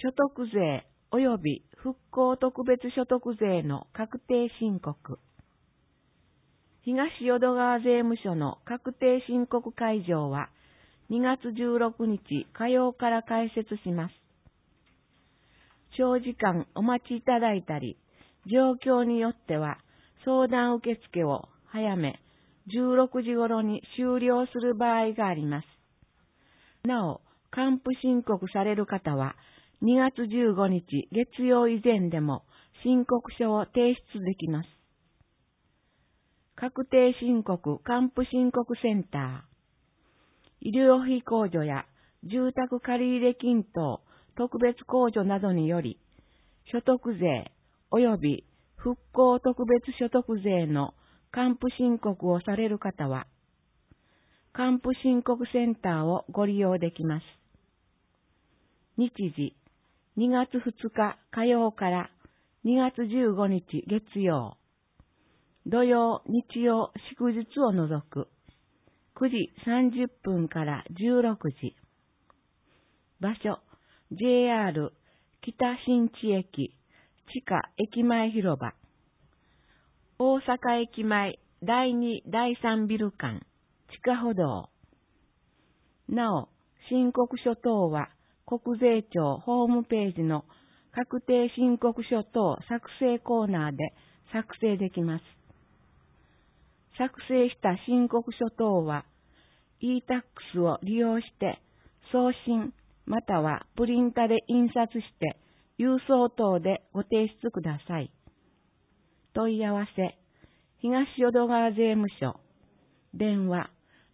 所得税及び復興特別所得税の確定申告。東淀川税務署の確定申告会場は2月16日火曜から開設します。長時間お待ちいただいたり、状況によっては相談受付を早め16時頃に終了する場合があります。なお、還付申告される方は2月15日月曜以前でも申告書を提出できます。確定申告還付申告センター、医療費控除や住宅借入金等特別控除などにより、所得税及び復興特別所得税の還付申告をされる方は、還付申告センターをご利用できます。日時、2月2日火曜から2月15日月曜、土曜、日曜、祝日を除く9時30分から16時。場所、JR 北新地駅地下駅前広場。大阪駅前第2、第3ビル間地下歩道。なお、申告書等は国税庁ホームページの確定申告書等作成コーナーで作成できます。作成した申告書等は e-tax を利用して送信またはプリンタで印刷して郵送等でご提出ください。問い合わせ、東淀川税務署、電話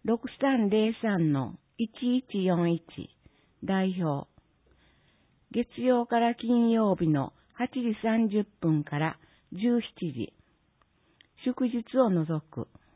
6303-1141 代表。月曜から金曜日の8時30分から17時。祝日を除く。